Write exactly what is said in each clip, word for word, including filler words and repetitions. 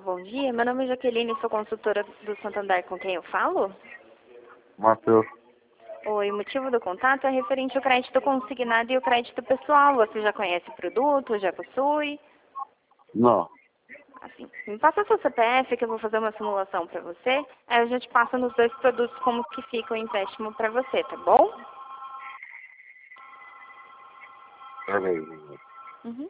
bom dia. Meu nome é Jaqueline, sou consultora do Santander, com quem eu falo? Matheus. Oi, o motivo do contato é referente ao crédito consignado e o crédito pessoal. Você já conhece o produto, já possui? Não. Assim, me passa seu C P F que eu vou fazer uma simulação para você. Aí a gente passa nos dois produtos como que fica o empréstimo para você, tá bom? Peraí. Uhum.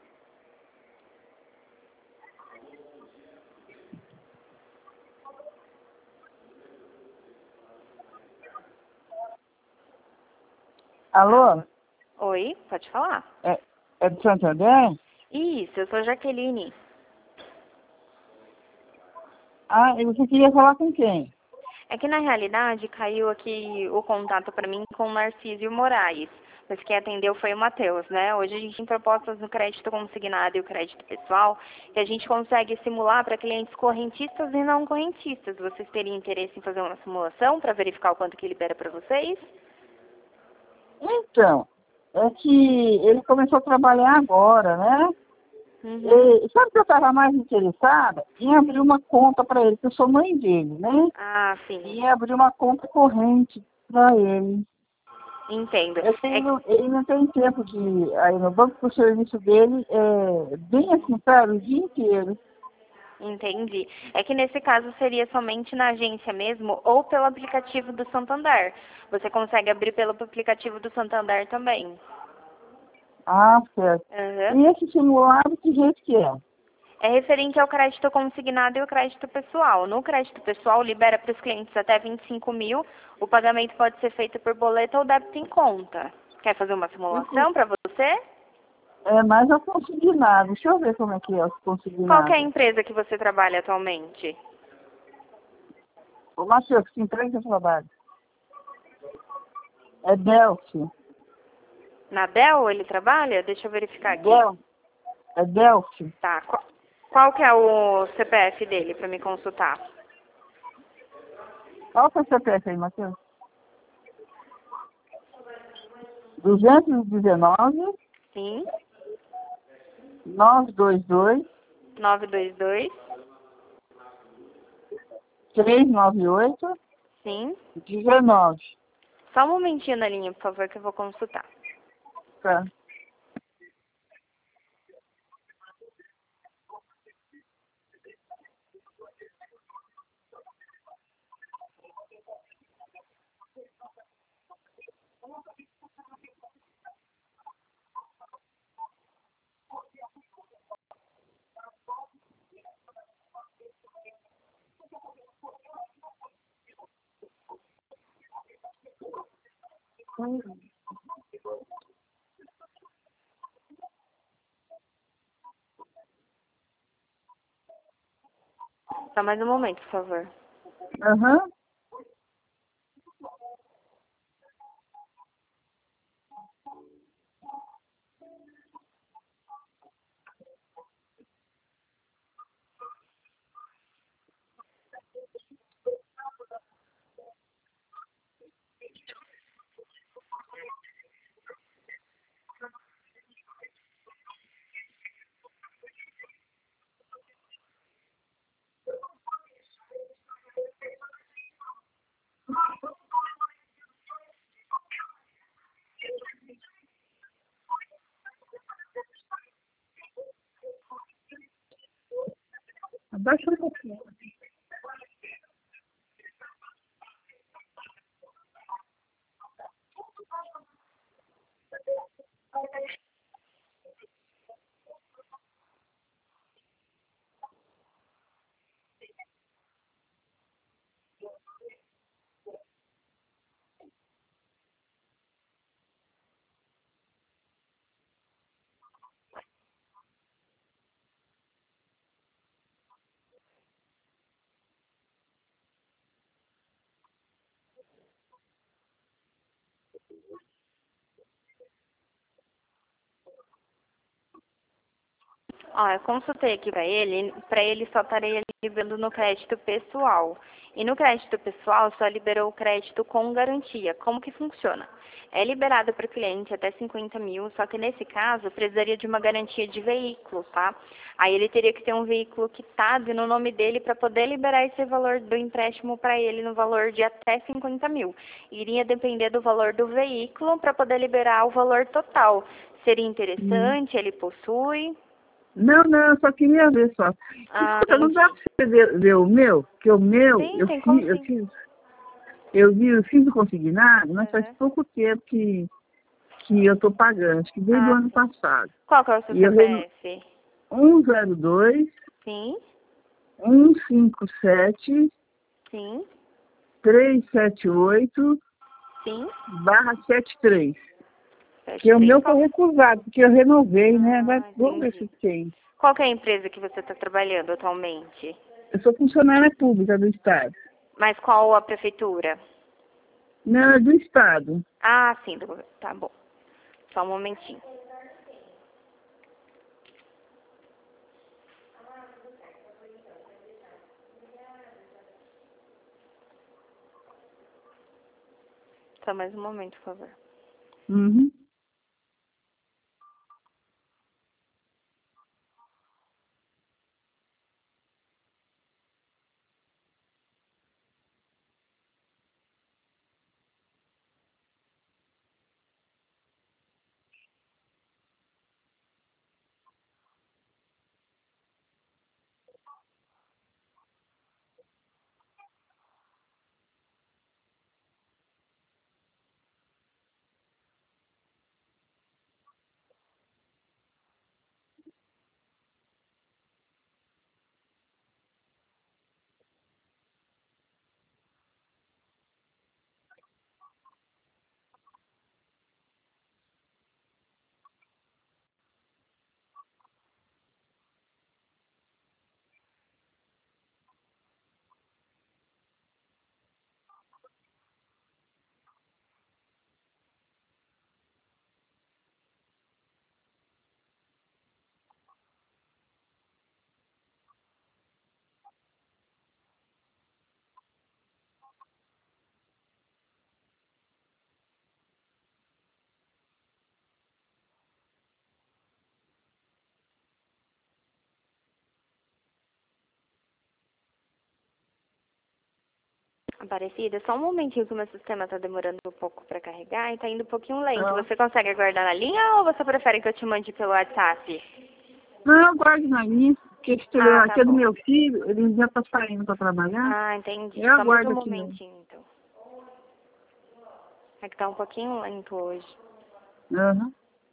Alô? Oi, pode falar. É, é do Santander? Isso, eu sou Jaqueline. Ah, e você queria falar com quem? É que na realidade caiu aqui o contato para mim com o Narcísio Moraes. Mas quem atendeu foi o Matheus, né? Hoje a gente tem propostas no crédito consignado e o crédito pessoal que a gente consegue simular para clientes correntistas e não correntistas. Vocês teriam interesse em fazer uma simulação para verificar o quanto que libera para vocês? Então, é que ele começou a trabalhar agora, né? Uhum. E, sabe que eu estava mais interessada em abrir uma conta para ele, que eu sou mãe dele, né? Ah, sim. E abrir uma conta corrente para ele. Entendo. É que É ele, não, ele não tem tempo de ir aí no banco, porque o serviço dele é bem assim, sabe, o dia inteiro. Entendi. É que nesse caso seria somente na agência mesmo ou pelo aplicativo do Santander. Você consegue abrir pelo aplicativo do Santander também. Ah, certo. Uhum. E esse simulado, que jeito que é? É referente ao crédito consignado e o crédito pessoal. No crédito pessoal, libera para os clientes até vinte e cinco mil. O pagamento pode ser feito por boleto ou débito em conta. Quer fazer uma simulação para você? É mais a consignado. Deixa eu ver como é que é o Qual que é a consignado. empresa que você trabalha atualmente? Ô, Matheus, que empresa você trabalha? É Delphi. Na Dell ele trabalha? Deixa eu verificar aqui. Del... É Delphi. Tá. Qual, qual que é o C P F dele para me consultar? Qual que é o C P F aí, Matheus? duzentos e dezenove, Sim. novecentos e vinte e dois, nove dois dois. trezentos e noventa e oito, Sim. dezenove. Só um momentinho na linha, por favor, que eu vou consultar. Tá. Só mais um momento, por favor. Aham. Abaixa um pouquinho. Ó, eu consultei aqui para ele, para ele só estaria liberando no crédito pessoal. E no crédito pessoal só liberou o crédito com garantia. Como que funciona? É liberado para o cliente até cinquenta mil, só que nesse caso precisaria de uma garantia de veículo, tá? Aí ele teria que ter um veículo quitado no nome dele para poder liberar esse valor do empréstimo para ele no valor de até cinquenta mil. Iria depender do valor do veículo para poder liberar o valor total. Seria Hum. interessante, ele possui. Não, não, eu só queria ver só. Ah, Escuta, não dá entendi. pra você ver, ver o meu? Porque o meu, Sim, eu tem como fiz, eu sim. fiz, eu vi, eu fiz o consignado, mas faz Uhum. pouco tempo que, que eu tô pagando, acho que desde o Ah, ano sim. passado. Qual que é o seu E eu reno... C P F? um zero dois, Sim, um cinco sete, sim, três sete oito, sim. barra setenta e três. Sete Que o três. meu Qual... foi recusado, porque eu renovei, né? Agora Ah, vamos ver se entendi. tem. Qual que é a empresa que você está trabalhando atualmente? Eu sou funcionária pública do Estado. Mas qual a prefeitura? Não, é do Estado. Ah, sim, do... tá bom. Só um momentinho. Só mais um momento, por favor. Uhum. Aparecida, só um momentinho que o meu sistema tá demorando um pouco para carregar e tá indo um pouquinho lento. Ah. Você consegue aguardar na linha ou você prefere que eu te mande pelo WhatsApp? Não, eu guardo na minha, porque esse Ah, telefone tá aqui é do bom. meu filho, ele já tá saindo para trabalhar. Ah, entendi. Eu Só mais aguardo um aqui mesmo. momentinho, então. É que tá um pouquinho lento hoje. Aham.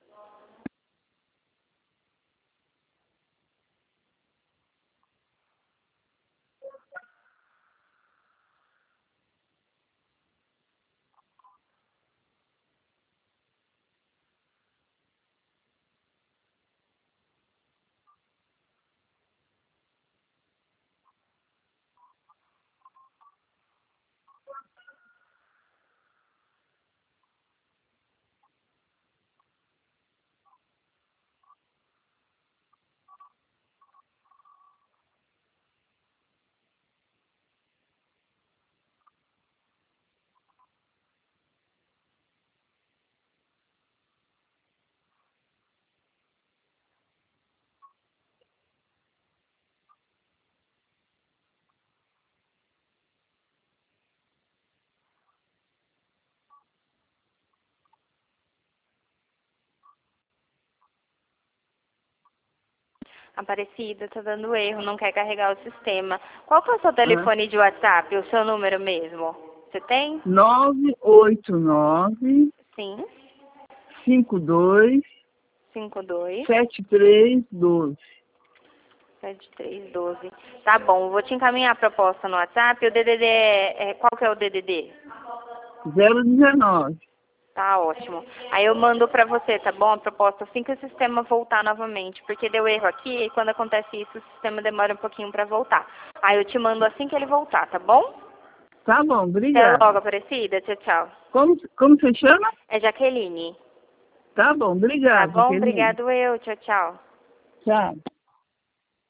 Aparecida, tá dando erro, não quer carregar o sistema. Qual que é o seu Ah. telefone de WhatsApp, o seu número mesmo? Você tem? nove oito nove, Sim. cinco dois, cinco dois sete três doze. sete três um dois. Tá bom, vou te encaminhar a proposta no WhatsApp. O D D D é, é... Qual que é o D D D? zero dezenove. Tá ótimo. Aí eu mando pra você, tá bom? A proposta assim que o sistema voltar novamente. Porque deu erro aqui e quando acontece isso, o sistema demora um pouquinho pra voltar. Aí eu te mando assim que ele voltar, tá bom? Tá bom, Até logo, obrigada. Aparecida. Tchau, tchau. Como, como você chama? É Jaqueline. Tá bom, Tá obrigado, bom? Jaqueline. Obrigado eu. Tchau, tchau. Tchau.